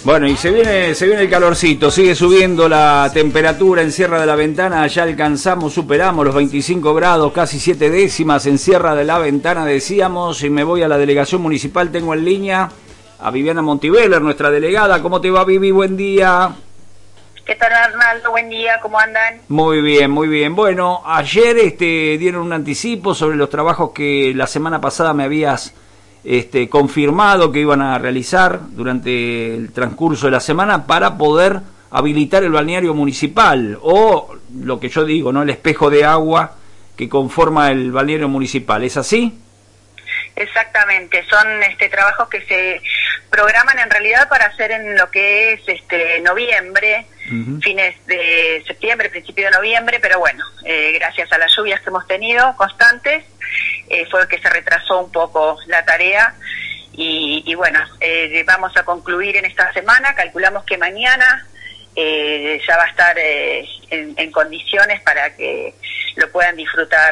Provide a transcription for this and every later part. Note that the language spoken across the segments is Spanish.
Bueno, y se viene el calorcito, sigue subiendo la temperatura en Sierra de la Ventana, ya superamos los 25 grados, casi 7 décimas en Sierra de la Ventana, decíamos, y me voy a la delegación municipal, tengo en línea a Viviana Montiveller, nuestra delegada. ¿Cómo te va, Vivi? Buen día. ¿Qué tal, Arnaldo? Buen día, ¿cómo andan? Muy bien, muy bien. Bueno, ayer dieron un anticipo sobre los trabajos que la semana pasada me habías confirmado que iban a realizar durante el transcurso de la semana para poder habilitar el balneario municipal, o lo que yo digo, ¿no?, el espejo de agua que conforma el balneario municipal. ¿Es así? Exactamente, son trabajos que se programan en realidad para hacer en lo que es noviembre, fines de septiembre, principio de noviembre, pero bueno, gracias a las lluvias que hemos tenido constantes, fue que se retrasó un poco la tarea y bueno, vamos a concluir en esta semana. Calculamos que mañana ya va a estar en condiciones para que lo puedan disfrutar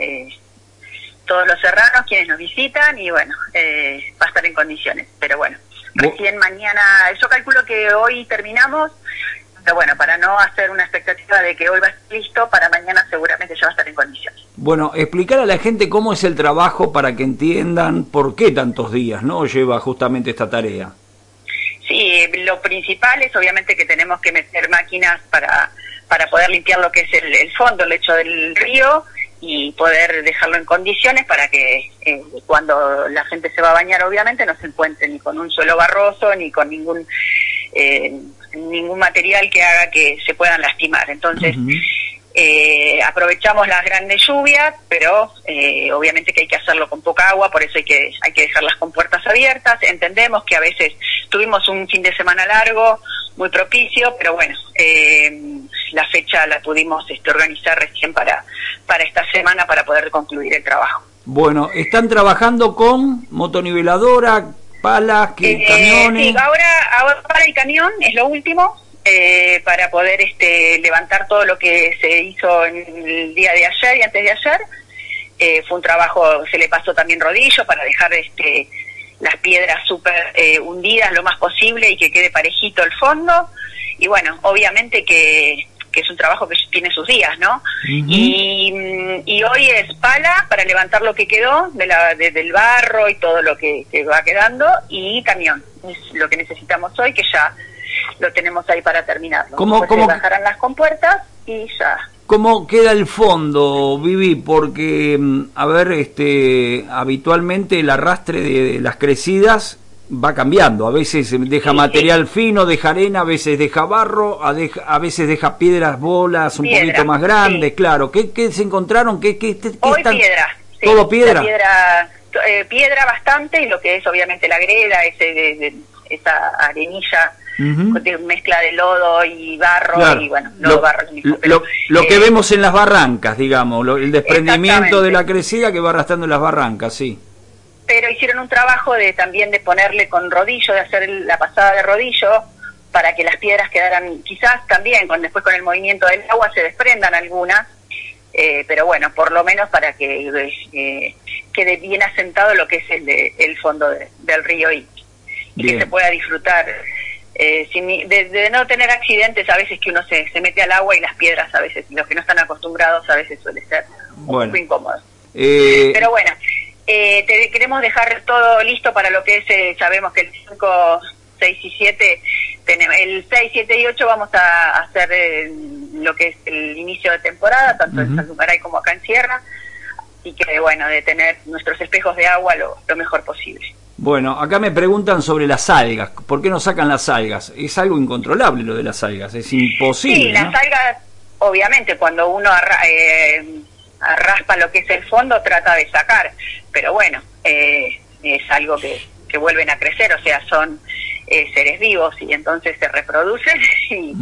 todos los serranos, quienes nos visitan, y bueno, va a estar en condiciones. Pero bueno, recién mañana, yo calculo que hoy terminamos, pero bueno, para no hacer una expectativa de que hoy va a estar listo, para mañana seguramente ya va a estar en condiciones. Bueno, explicar a la gente cómo es el trabajo para que entiendan por qué tantos días, ¿no?, lleva justamente esta tarea. Sí, lo principal es obviamente que tenemos que meter máquinas para poder limpiar lo que es el fondo, el lecho del río, y poder dejarlo en condiciones para que cuando la gente se va a bañar, obviamente, no se encuentre ni con un suelo barroso, ni con ningún material que haga que se puedan lastimar. Entonces, aprovechamos las grandes lluvias, pero obviamente que hay que hacerlo con poca agua, por eso hay que dejar las compuertas abiertas. Entendemos que a veces tuvimos un fin de semana largo, muy propicio, pero bueno, la fecha la pudimos organizar recién para esta semana para poder concluir el trabajo. Bueno, ¿están trabajando con motoniveladora, palas, camiones? Sí, ahora pala y camión es lo último, para poder levantar todo lo que se hizo en el día de ayer y antes de ayer. Fue un trabajo, se le pasó también rodillo para dejar las piedras súper hundidas lo más posible y que quede parejito el fondo. Y bueno, obviamente que es un trabajo que tiene sus días, ¿no? Y hoy es pala para levantar lo que quedó del barro y todo lo que va quedando, y camión, es lo que necesitamos hoy, que ya lo tenemos ahí para terminarlo. ¿Cómo bajarán las compuertas y ya? ¿Cómo queda el fondo, Vivi? Porque, a ver, habitualmente el arrastre de las crecidas va cambiando. A veces deja material fino, deja arena, a veces deja barro, a veces deja piedras, bolas un poquito más grandes, claro. ¿Qué se encontraron? Hoy están? Piedra. Sí, ¿Todo piedra? Piedra bastante, y lo que es obviamente la greda, esa arenilla, mezcla de lodo y barro, claro. Y bueno, barro mismo, pero, lo que vemos en las barrancas, digamos, el desprendimiento de la crecida que va arrastrando en las barrancas, sí. Pero hicieron un trabajo también de ponerle con rodillo, de hacer la pasada de rodillo, para que las piedras quedaran, quizás también después con el movimiento del agua se desprendan algunas, pero bueno, por lo menos para que quede bien asentado lo que es el fondo del río y que se pueda disfrutar. De no tener accidentes, a veces que uno se mete al agua y las piedras, a veces, los que no están acostumbrados, a veces suele ser un poco incómodo. Pero bueno, queremos dejar todo listo para lo que es, sabemos que el 5, 6 y 7, el 6, 7 y 8 vamos a hacer lo que es el inicio de temporada, tanto en Salducaray como acá en Sierra, y que bueno, de tener nuestros espejos de agua lo mejor posible. Bueno, acá me preguntan sobre las algas. ¿Por qué no sacan las algas? Es algo incontrolable lo de las algas, es imposible. Sí, ¿no? Las algas, obviamente, cuando uno raspa lo que es el fondo, trata de sacar, pero bueno, es algo que vuelven a crecer, o sea, son seres vivos y entonces se reproducen y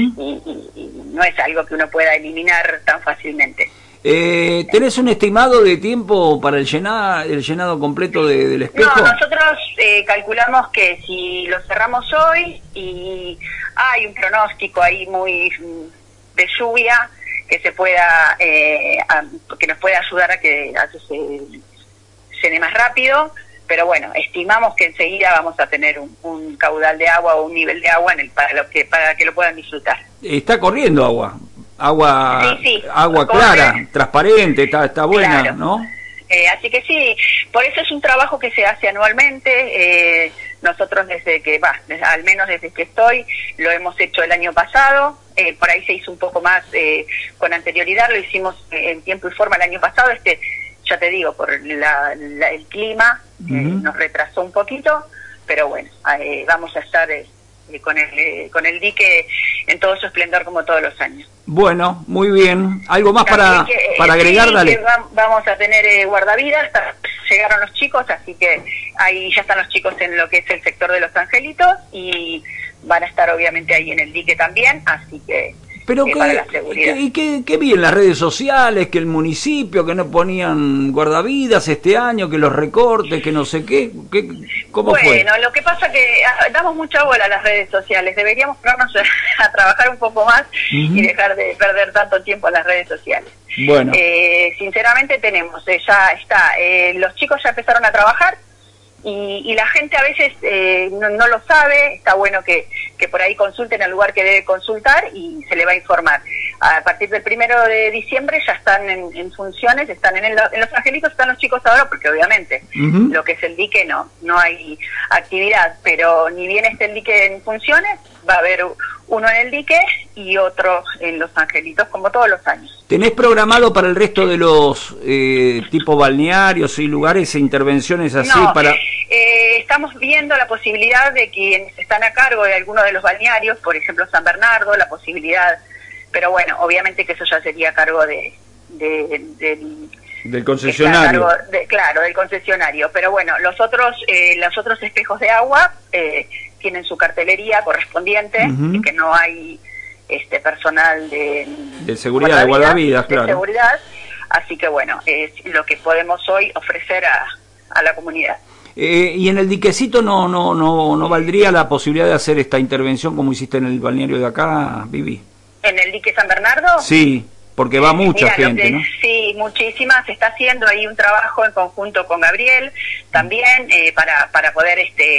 no es algo que uno pueda eliminar tan fácilmente. ¿Tenés un estimado de tiempo para el llenado completo del espejo? No, nosotros calculamos que si lo cerramos hoy y hay un pronóstico ahí muy de lluvia que se pueda que nos pueda ayudar a que se llene más rápido, pero bueno, estimamos que enseguida vamos a tener un caudal de agua o un nivel de agua para que lo puedan disfrutar. Está corriendo agua sí, agua corre, clara, transparente, está buena, claro. ¿no? Así que sí, por eso es un trabajo que se hace anualmente. Nosotros al menos desde que estoy, lo hemos hecho el año pasado. Por ahí se hizo un poco más con anterioridad, lo hicimos en tiempo y forma el año pasado. Ya te digo, por el clima nos retrasó un poquito, pero bueno, vamos a estar con el dique en todo su esplendor como todos los años. Bueno, muy bien. ¿Algo más para agregar? Sí, Dale. Vamos a tener guardavidas. Llegaron los chicos, así que ahí ya están los chicos en lo que es el sector de Los Angelitos y van a estar obviamente ahí en el dique también, así que Pero para la seguridad. ¿Qué vi en las redes sociales? Que el municipio, que no ponían guardavidas este año, que los recortes, que no sé qué. ¿Cómo fue? Bueno, lo que pasa que damos mucha bola a las redes sociales. Deberíamos ponernos a trabajar un poco más y dejar de perder tanto tiempo en las redes sociales. Bueno. Sinceramente ya está. Los chicos ya empezaron a trabajar y la gente a veces no lo sabe. Está bueno que por ahí consulten el lugar que debe consultar y se le va a informar. A partir del 1 de diciembre ya están en funciones, están en Los Angelitos, están los chicos ahora, porque obviamente lo que es el dique no hay actividad, pero ni bien esté el dique en funciones, va a haber uno en el dique y otro en Los Angelitos, como todos los años. ¿Tenés programado para el resto de los tipo balnearios y lugares e intervenciones así? No, para estamos viendo la posibilidad de quienes están a cargo de alguno de los balnearios, por ejemplo San Bernardo, la posibilidad, pero bueno, obviamente que eso ya sería a cargo del concesionario. Claro, del concesionario, pero bueno, los otros espejos de agua tienen su cartelería correspondiente, que no hay personal de seguridad, de guardavidas, claro. De seguridad, así que bueno, es lo que podemos hoy ofrecer a la comunidad. Y en el diquecito no valdría la posibilidad de hacer esta intervención como hiciste en el balneario de acá, Vivi. ¿En el dique San Bernardo? Sí, porque va mucha gente, ¿no? Sí, muchísima. Se está haciendo ahí un trabajo en conjunto con Gabriel también para poder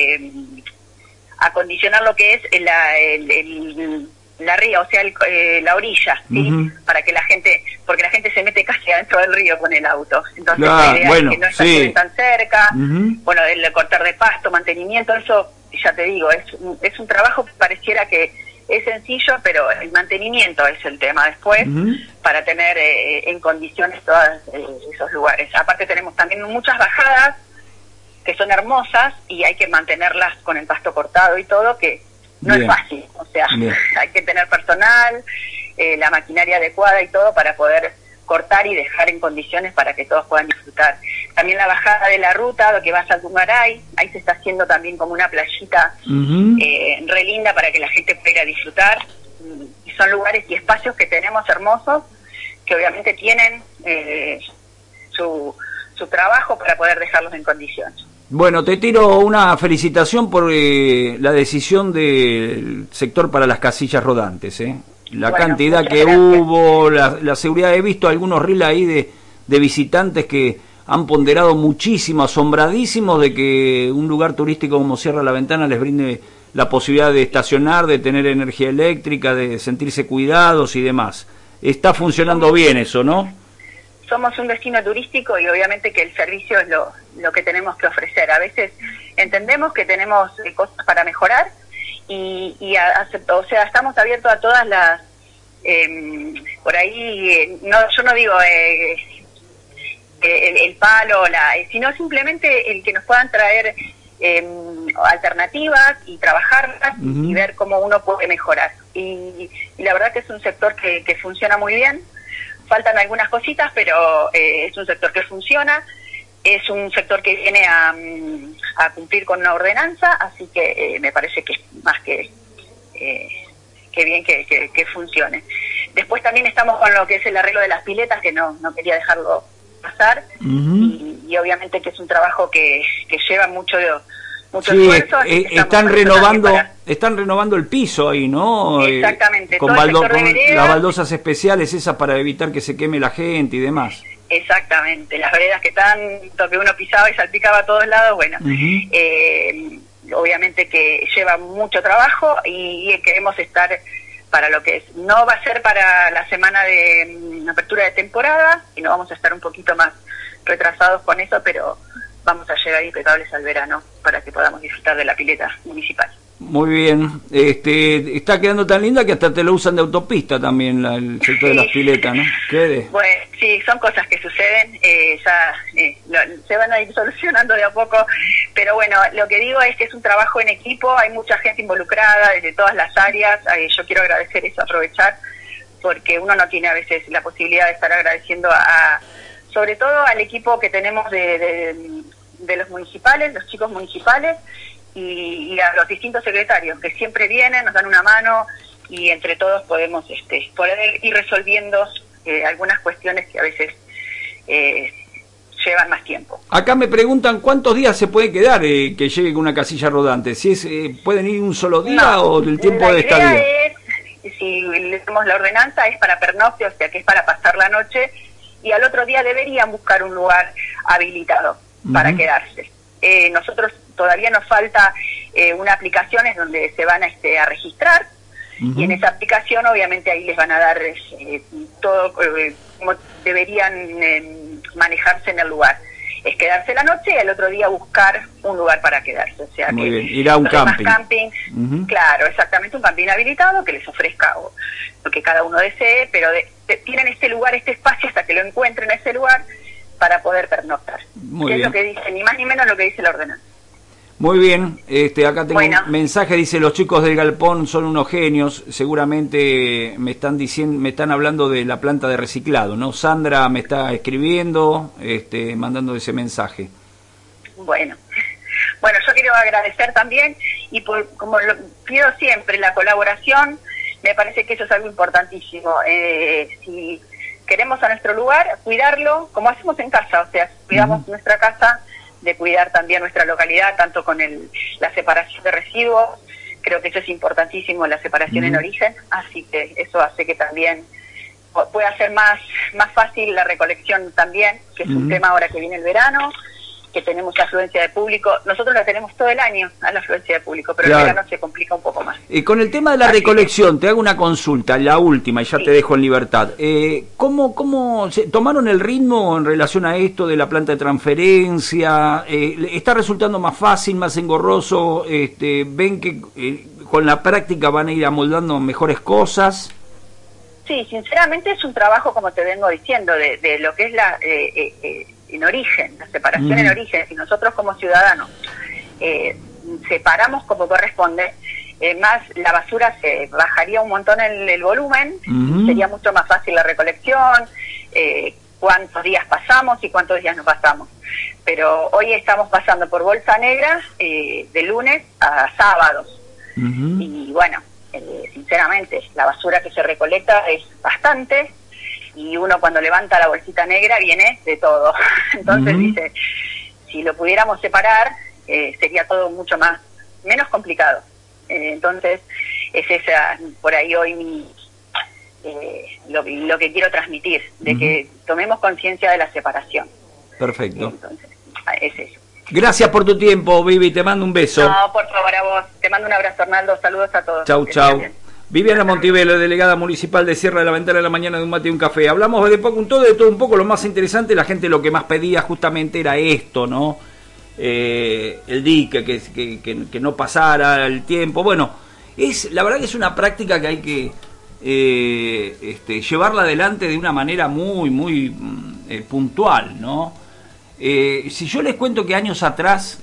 acondicionar lo que es la ría, o sea, la orilla, ¿sí? Para que porque la gente se mete casi adentro del río con el auto. Entonces la idea es que no estén tan cerca. Bueno, el cortar de pasto, mantenimiento, eso ya te digo, es un trabajo que pareciera que es sencillo, pero el mantenimiento es el tema después, para tener en condiciones todos esos lugares. Aparte tenemos también muchas bajadas que son hermosas y hay que mantenerlas con el pasto cortado y todo, que no es fácil, o sea, hay que tener personal, la maquinaria adecuada y todo para poder cortar y dejar en condiciones para que todos puedan disfrutar. También la bajada de la ruta, lo que vas al Tungaray, ahí se está haciendo también como una playita re linda para que la gente pueda ir a disfrutar. Y son lugares y espacios que tenemos hermosos, que obviamente tienen su trabajo para poder dejarlos en condiciones. Bueno, te tiro una felicitación por la decisión del sector para las casillas rodantes, la cantidad que hubo, la seguridad. He visto algunos reels ahí de visitantes que han ponderado muchísimo, asombradísimos de que un lugar turístico como Sierra La Ventana les brinde la posibilidad de estacionar, de tener energía eléctrica, de sentirse cuidados y demás. Está funcionando bien eso, ¿no? Somos un destino turístico y obviamente que el servicio es lo que tenemos que ofrecer. A veces entendemos que tenemos cosas para mejorar o sea, estamos abiertos a todas las por ahí yo no digo el palo, sino simplemente el que nos puedan traer alternativas y trabajarlas y ver cómo uno puede mejorar. Y la verdad que es un sector que funciona muy bien. Faltan algunas cositas, pero es un sector que funciona, es un sector que viene a cumplir con una ordenanza, así que me parece que es más que bien que funcione. Después también estamos con lo que es el arreglo de las piletas, que no quería dejarlo pasar, y obviamente que es un trabajo que lleva mucho esfuerzo. Están renovando el piso ahí, ¿no? Exactamente. Con las baldosas especiales esas para evitar que se queme la gente y demás. Exactamente, las veredas que tanto que uno pisaba y salpicaba a todos lados, bueno, obviamente que lleva mucho trabajo y queremos estar para lo que es. No va a ser para la semana de apertura de temporada, sino vamos a estar un poquito más retrasados con eso, pero vamos a llegar impecables al verano para que podamos disfrutar de la pileta municipal. Muy bien, está quedando tan linda que hasta te lo usan de autopista también el sector de las piletas, ¿no? Bueno, sí, son cosas que suceden, se van a ir solucionando de a poco, pero bueno, lo que digo es que es un trabajo en equipo, hay mucha gente involucrada desde todas las áreas, yo quiero agradecer eso, aprovechar, porque uno no tiene a veces la posibilidad de estar agradeciendo sobre todo al equipo que tenemos de los municipales, los chicos municipales, y a los distintos secretarios que siempre vienen, nos dan una mano y entre todos podemos poder ir resolviendo algunas cuestiones que a veces llevan más tiempo. Acá me preguntan cuántos días se puede quedar que llegue con una casilla rodante, si pueden ir un solo día o el tiempo de estadía. La idea es, si leemos la ordenanza, es para pernocte, o sea que es para pasar la noche, y al otro día deberían buscar un lugar habilitado para quedarse. Nosotros todavía nos falta una aplicación es donde se van a registrar, y en esa aplicación obviamente ahí les van a dar todo como deberían manejarse en el lugar. Es quedarse la noche y al otro día buscar un lugar para quedarse. O sea, muy bien, ir a un camping. Claro, exactamente, un camping habilitado que les ofrezca lo que cada uno desee, pero tienen este lugar, este espacio hasta que lo encuentren ese lugar para poder pernoctar. Muy que bien. Es lo que dice, ni más ni menos lo que dice la ordenanza. Muy bien, acá tengo un mensaje, dice: los chicos del galpón son unos genios, seguramente me están hablando de la planta de reciclado, ¿no? Sandra me está escribiendo, mandando ese mensaje. Bueno, yo quiero agradecer también, y como lo pido siempre, la colaboración, me parece que eso es algo importantísimo. Si queremos a nuestro lugar, cuidarlo, como hacemos en casa, o sea, cuidamos nuestra casa, de cuidar también nuestra localidad, tanto con la separación de residuos, creo que eso es importantísimo, la separación en origen, así que eso hace que también pueda ser más fácil la recolección también, que es un tema ahora que viene el verano, que tenemos afluencia de público. Nosotros la tenemos todo el año a la afluencia de público, pero claro, el verano se complica un poco más. Con el tema de la recolección, te hago una consulta, la última, y ya te dejo en libertad. ¿Cómo tomaron el ritmo en relación a esto de la planta de transferencia? ¿Está resultando más fácil, más engorroso? ¿Ven que con la práctica van a ir amoldando mejores cosas? Sí, sinceramente es un trabajo, como te vengo diciendo, de lo que es en origen, la separación en origen. Si nosotros como ciudadanos separamos como corresponde, más la basura se bajaría un montón el volumen, sería mucho más fácil la recolección, cuántos días pasamos y cuántos días no pasamos. Pero hoy estamos pasando por bolsa negra de lunes a sábados. Y bueno, sinceramente, la basura que se recolecta es bastante, y uno cuando levanta la bolsita negra viene de todo. Entonces dice, si lo pudiéramos separar, sería todo mucho menos complicado. Entonces es esa, por ahí hoy lo que quiero transmitir, de que tomemos conciencia de la separación. Perfecto. Entonces, es eso. Gracias por tu tiempo, Vivi, te mando un beso. No, por favor, a vos. Te mando un abrazo, Arnaldo. Saludos a todos. Chau, chau. Viviana Montivelo, delegada municipal de Sierra de la Ventana, de la mañana de un mate y un café. Hablamos de todo un poco. Lo más interesante, la gente lo que más pedía justamente era esto, ¿no? El dique, que no pasara el tiempo. Bueno, la verdad que es una práctica que hay que llevarla adelante de una manera muy, muy puntual, ¿no? Si yo les cuento que años atrás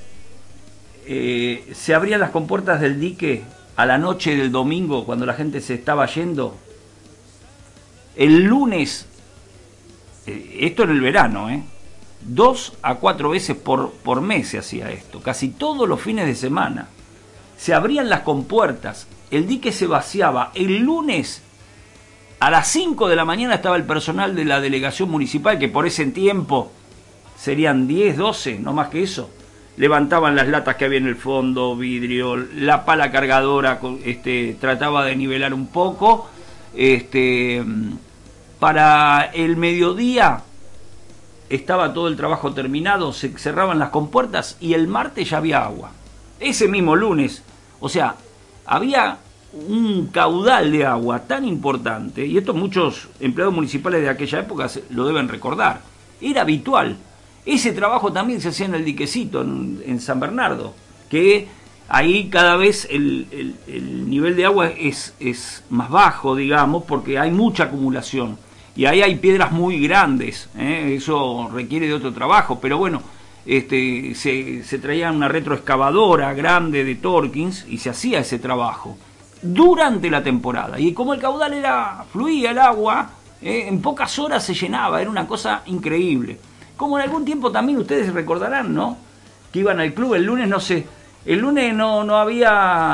se abrían las compuertas del dique a la noche del domingo, cuando la gente se estaba yendo, el lunes, esto en el verano, 2 a 4 veces por mes se hacía esto, casi todos los fines de semana, se abrían las compuertas, el dique se vaciaba, el lunes a las 5 de la mañana estaba el personal de la delegación municipal, que por ese tiempo serían 10, 12, no más que eso. Levantaban las latas que había en el fondo, vidrio, la pala cargadora, trataba de nivelar un poco. Para el mediodía estaba todo el trabajo terminado, se cerraban las compuertas y el martes ya había agua. Ese mismo lunes, o sea, había un caudal de agua tan importante, y esto muchos empleados municipales de aquella época lo deben recordar, era habitual. Ese trabajo también se hacía en el diquecito, en San Bernardo, que ahí cada vez el nivel de agua es más bajo, digamos, porque hay mucha acumulación. Y ahí hay piedras muy grandes, eso requiere de otro trabajo, pero bueno, se traía una retroexcavadora grande de Torkins y se hacía ese trabajo durante la temporada. Y como el caudal fluía el agua, en pocas horas se llenaba, era una cosa increíble. Como en algún tiempo también ustedes recordarán, ¿no? Que iban al club el lunes, no sé, el lunes no había